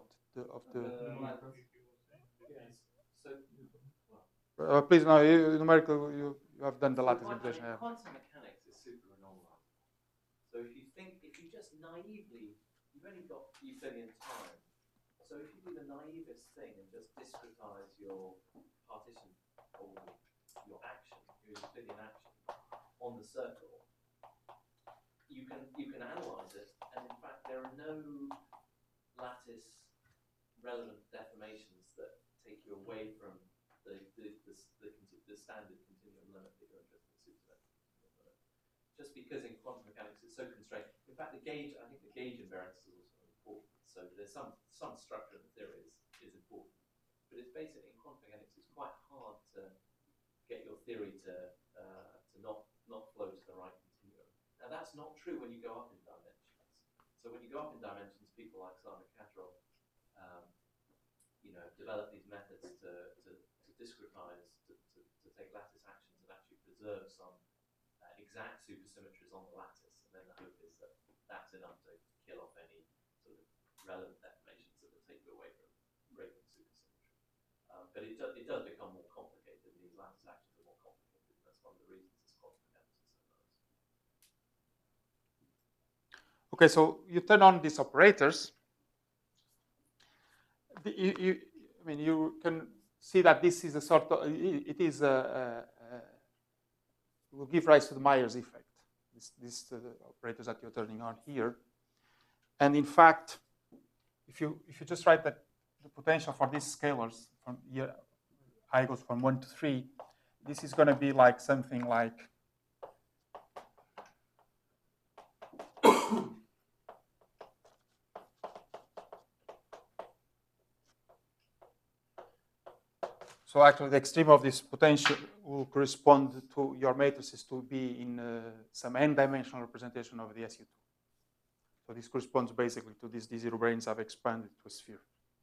Please, no, numerical, you have done the lattice simulation. Yeah. Quantum mechanics is super anomalous. So if you just naively, you've only got Euclidean time. So if you do the naivest thing and just discretize your partition or your action, your Euclidean action on the circle, you can analyze it, and in fact there are no lattice relevant deformations that take you away from the standard continuum limit that you're interested in supersymmetry. Just because in quantum mechanics it's so constrained. In fact, I think the gauge invariance is also important. So there's some structure in the theory is important, but it's basically in quantum mechanics it's quite hard to get your theory to not flow to the right continuum. Now that's not true when you go up in dimensions. So when you go up in dimensions, people like Simon Cattrall, develop these methods to discretize, to take lattice actions and actually preserve some exact supersymmetries on the lattice. And then the hope is that that's enough to kill off any sort of relevant deformations that will take you away from breaking supersymmetry. But it does become more complicated, and these lattice actions are more complicated. That's one of the reasons this quantum mechanics is so nice. Okay, so you turn on these operators. You can see that this is a sort of, it will give rise to the Myers effect, these operators that you're turning on here. And in fact, if you just write that the potential for these scalars from here, I goes from 1 to 3, this is going to be like something like so actually the extreme of this potential will correspond to your matrices to be in some n-dimensional representation of the SU2. So this corresponds basically to these D0 branes have expanded to a sphere.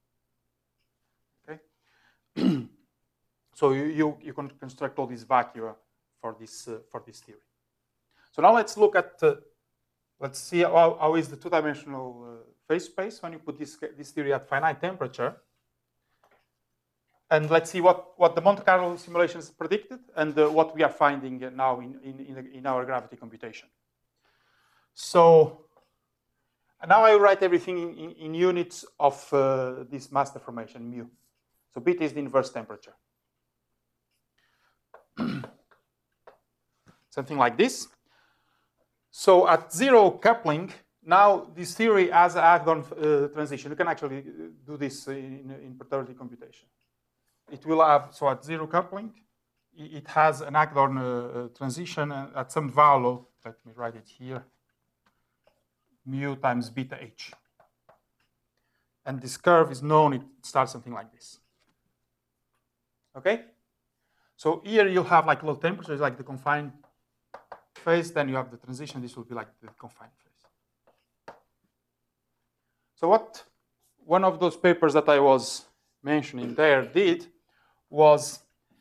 Okay. So you can construct all these vacua for this theory. So now let's look at let's see how is the two-dimensional phase space when you put this theory at finite temperature. And let's see what the Monte Carlo simulations predicted and what we are finding now in our gravity computation. So now I write everything in units of this mass deformation, mu. So beta is the inverse temperature. Something like this. So at zero coupling, now this theory has an Agdorn transition. You can actually do this in perturbative computation. It will have, so at zero coupling, it has an Agdorn transition at some value, let me write it here, mu times beta h. And this curve is known, it starts something like this. Okay? So here you'll have like low temperatures, like the confined phase, then you have the transition, this will be like the confined phase. So what one of those papers that I was mentioning there did was,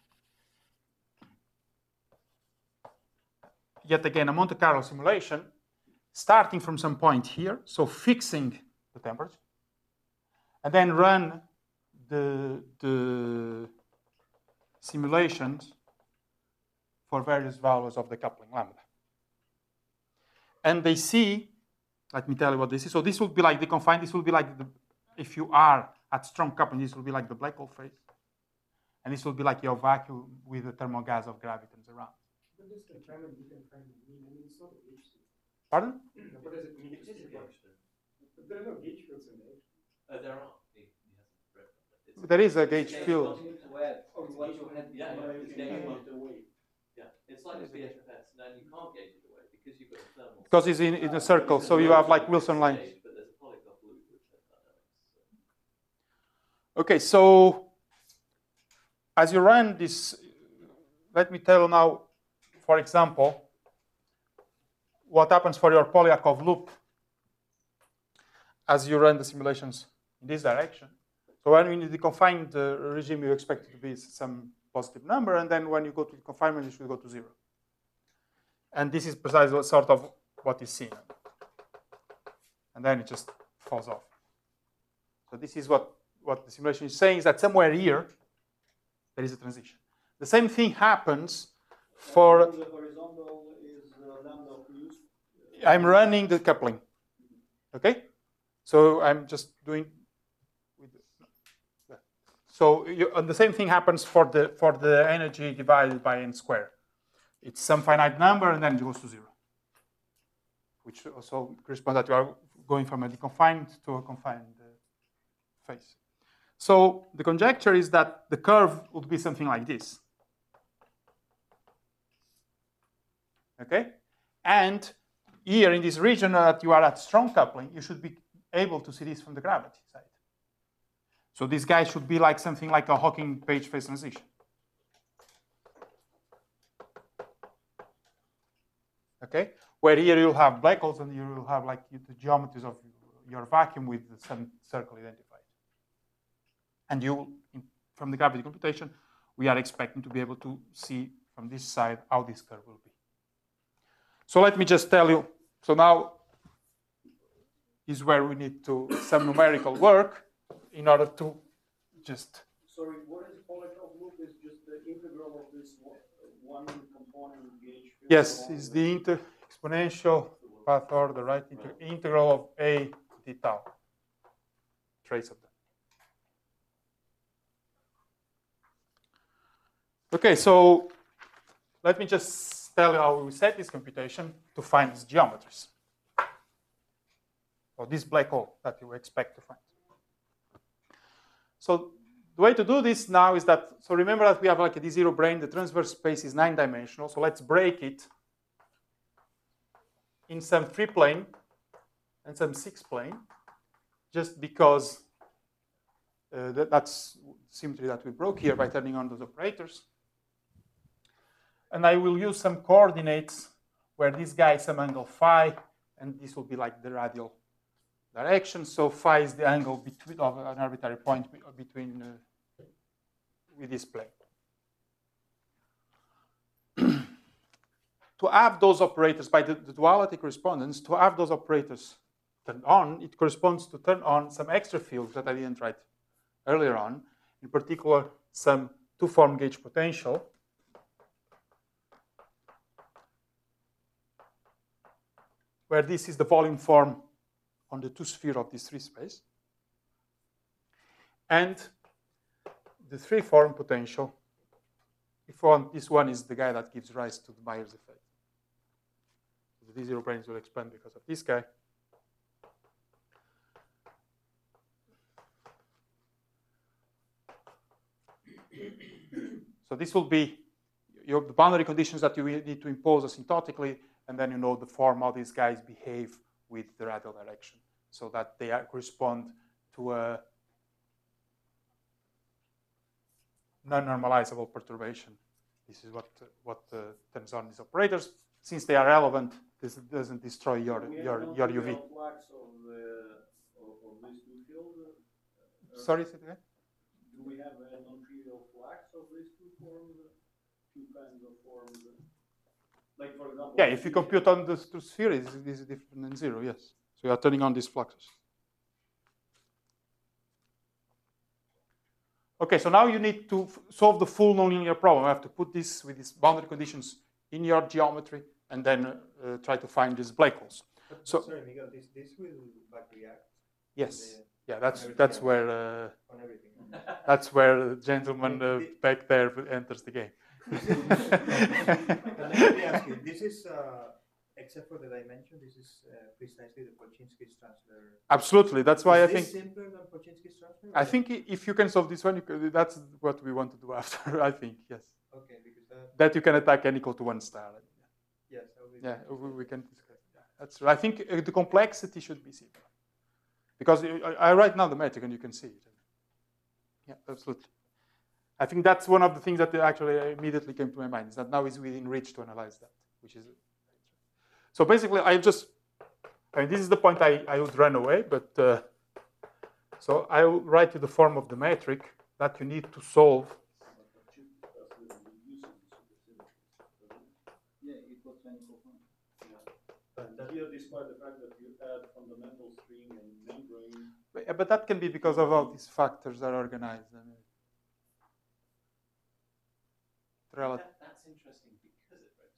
yet again, a Monte Carlo simulation, starting from some point here, so fixing the temperature, and then run the simulations for various values of the coupling lambda. And they see, let me tell you what they see. So this would be like the confined, this will be like the, if you are at strong coupling, this will be like the black hole phase. And this will be like your vacuum with the thermal gas of gravitons around. But this confinement, you can find the mean. I mean, it's not a gauge field. Pardon? What does it mean? It is a gauge field. But there are no gauge fields in there. There are. He hasn't read them. There is a gauge field. Yeah, You it's can gauge gauge it away. Yeah, it's like the BHFS. No, you can't gauge it away because you've got a thermal. Because it's in a circle, so you have like Wilson lines. But there's a Polyakov loop which has dynamics. Okay, so as you run this, let me tell you now, for example, what happens for your Polyakov loop as you run the simulations in this direction. So when in the confined regime, you expect it to be some positive number, and then when you go to the confinement, you should go to 0. And this is precisely sort of what is seen. And then it just falls off. So this is what the simulation is saying, is that somewhere here, there is a transition. The same thing happens for... The horizontal is lambda of mu. I'm running the coupling. Okay? So I'm just doing... So the same thing happens for the energy divided by n squared. It's some finite number, and then it goes to 0, which also corresponds that you are going from a deconfined to a confined phase. So the conjecture is that the curve would be something like this. Okay? And here in this region that you are at strong coupling, you should be able to see this from the gravity side. So this guy should be like something like a Hawking-Page phase transition. Okay? Where here you'll have black holes and you will have like the geometries of your vacuum with some circle identified. And you, from the gravity computation, we are expecting to be able to see from this side how this curve will be. So let me just tell you, so now is where we need to some numerical work in order to just... Sorry, what is Polyakov loop? Is just the integral of this one component gauge field? Yes, is the exponential path order, right? Integral of A d tau. Trace of that. Okay, so let me just tell you how we set this computation to find these geometries. Or this black hole that you expect to find. So the way to do this now is that, so remember that we have like a D0 brane, the transverse space is 9-dimensional, so let's break it in some 3-plane and some 6-plane, just because that's symmetry that we broke here by turning on those operators. And I will use some coordinates where this guy is some angle phi, and this will be like the radial direction. So phi is the angle between of an arbitrary point between with this plane. To have those operators by the duality correspondence, to have those operators turned on, it corresponds to turn on some extra fields that I didn't write earlier on. In particular, some two-form gauge potential. Where this is the volume form on the two-sphere of this 3-space. And the 3-form potential, if one, this one is the guy that gives rise to the Byers effect. the D0 branes will expand because of this guy. So this will be the boundary conditions that you need to impose asymptotically, and then you know the form how these guys behave with the radial direction, so that they correspond to a non-normalizable perturbation. This is what turns on these operators. Since they are relevant, this doesn't destroy your UV. Flags of these two fields? Sorry, say it again? Do we have non-trivial flags of these two forms? Two kinds of forms? Like, for example... Yeah, if you compute on the sphere, this is different than 0, yes. So you are turning on these fluxes. Okay, so now you need to solve the full nonlinear problem. You have to put this with these boundary conditions in your geometry and then try to find these black holes. So, sorry, Miguel, this will back react? Yes. Yeah, that's where on everything. That's where the gentleman back there enters the game. Let me ask you, this is except for the dimension, this is precisely the Polchinski's transfer. Absolutely, that's why I think. Is this simpler than Polchinski's transfer? I think if you can solve this one, that's what we want to do after. I think yes. Okay, because that you can attack n equal to 1 star. Yes. Yeah, we can discuss. Yeah, that's right. I think the complexity should be similar, because I write now the metric and you can see it. Yeah, absolutely. I think that's one of the things that actually immediately came to my mind, is that now is within reach to analyze that, which is. So basically, this is the point I would run away, but so I will write you the form of the metric that you need to solve. Yeah, it was 24 points. And here, despite the fact that you add fundamental string and membrane. But that can be because of all these factors that are organized. That's interesting because it breaks.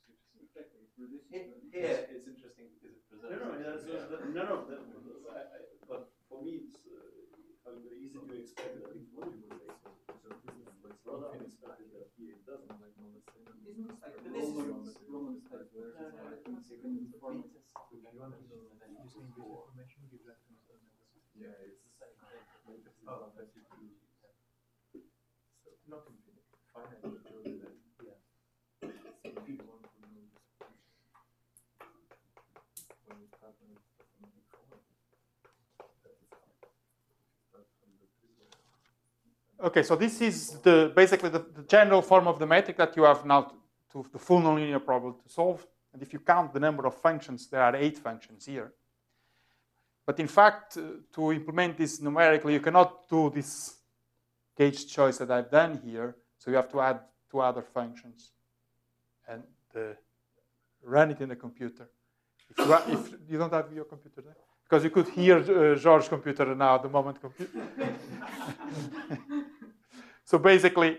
Here, it's interesting because it preserves. No. But for me, it's easy to expect that it would be it's rather unexpected that here it doesn't. Isn't this like Roman stuff where it's second form? If you want to know that using this information gives that to us. Yeah, it's the same thing. Oh, that's it. So not infinite, finite. Yeah. So if you want to know this when you start on the form, that is hard. Start from the trivial. Okay, so this is basically the general form of the metric that you have now to the full nonlinear problem to solve. And if you count the number of functions, there are 8 functions here. But in fact, to implement this numerically, you cannot do this gauge choice that I've done here. So you have to add 2 other functions and run it in the computer. If you don't have your computer there, because you could hear George's computer now at the moment. So basically,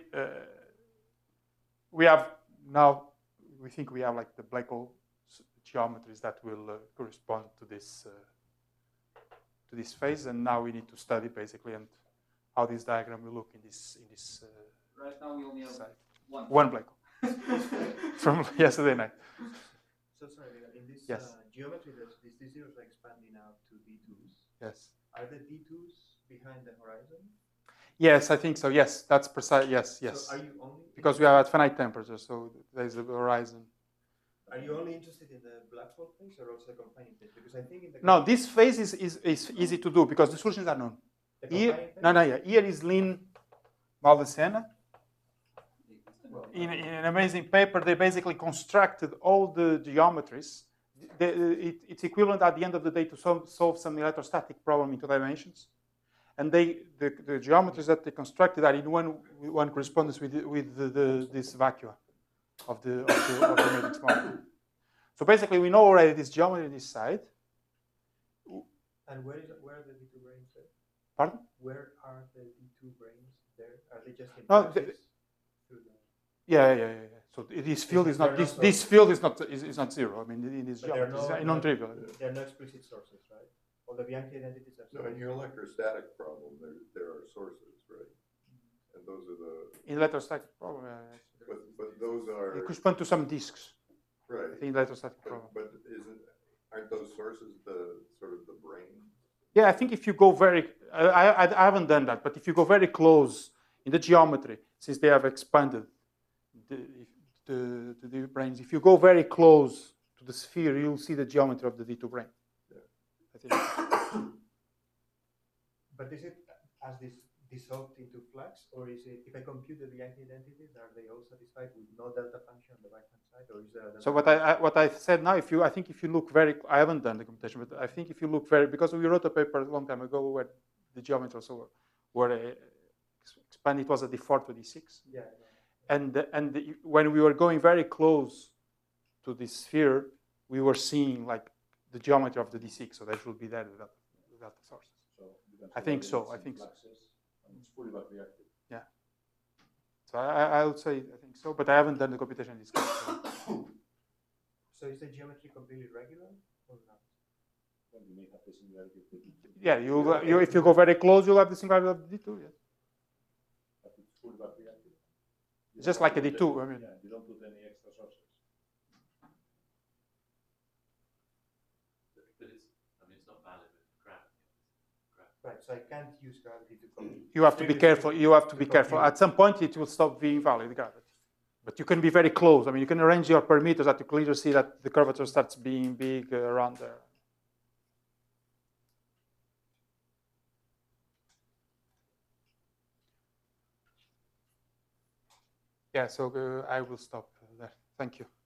we think we have like the black hole geometries that will correspond to this phase, and now we need to study basically and how this diagram will look in this. Right now we only have side. one black hole from yesterday night. So sorry, in this Yes. geometry, these D0s are expanding out to D2s. Yes. Are the D2s behind the horizon? Yes, I think so. Yes, that's precise. Yes. So are you only because we are at finite temperature, so there's a horizon. Are you only interested in the black hole phase or also the confining phase? Because I think in the No, this phase is easy to do because the solutions are known. Here, here is Lin Maldacena. In an amazing paper, they basically constructed all the geometries. It's equivalent at the end of the day to solve some electrostatic problem in 2 dimensions. And the geometries that they constructed are in one correspondence with this vacuum of the matrix model. So basically, we know already this geometry on this side. And where are the D2 branes there? Pardon? Where are the D2 branes there? Are they just in No, yeah. So this field is not this field is not 0. I mean, it is geometry. It's non-trivial. There are no explicit sources, right? All the Bianchi identities are. So in your electrostatic problem, there are sources, right? And those are the. In electrostatic problem, But those are. It corresponds to some disks. Right. I think electrostatic problem. But isn't Aren't those sources the sort of the brain? Yeah, I think if you go very, I haven't done that, but if you go very close in the geometry, since they have expanded the brains, if you go very close to the sphere, you'll see the geometry of the D2 brain. Yeah. I think. But is it as this dissolved into flux, or is it, if I compute the Bianchi identities, are they all satisfied with no delta function on the right-hand side, or is there a delta So what I said now, I think if you look very, I haven't done the computation, but I think if you look very, because we wrote a paper a long time ago where the geometry also were expanded, it was a D4 to D6. Yeah. And when we were going very close to the sphere, we were seeing like the geometry of the D6, so that should be there, the delta sources. So I think so. I think so. And it's fully back reactive. Yeah. So I would say I think so, but I haven't done the computation in this case. So is the geometry completely regular or not? Well, you may have the singularity of the D2. Yeah, you if you go very close, you'll have the singularity of the D2. Yes. But it's fully back reactive. It's just like a D2. I mean. Yeah, you don't put any extra sources. But it's not valid with gravity. Right. So I can't use gravity to compute. You have to be careful. You have to be careful. At some point, it will stop being valid gravity. But you can be very close. I mean, you can arrange your parameters that you clearly see that the curvature starts being big around there. Yeah, so I will stop there. Thank you.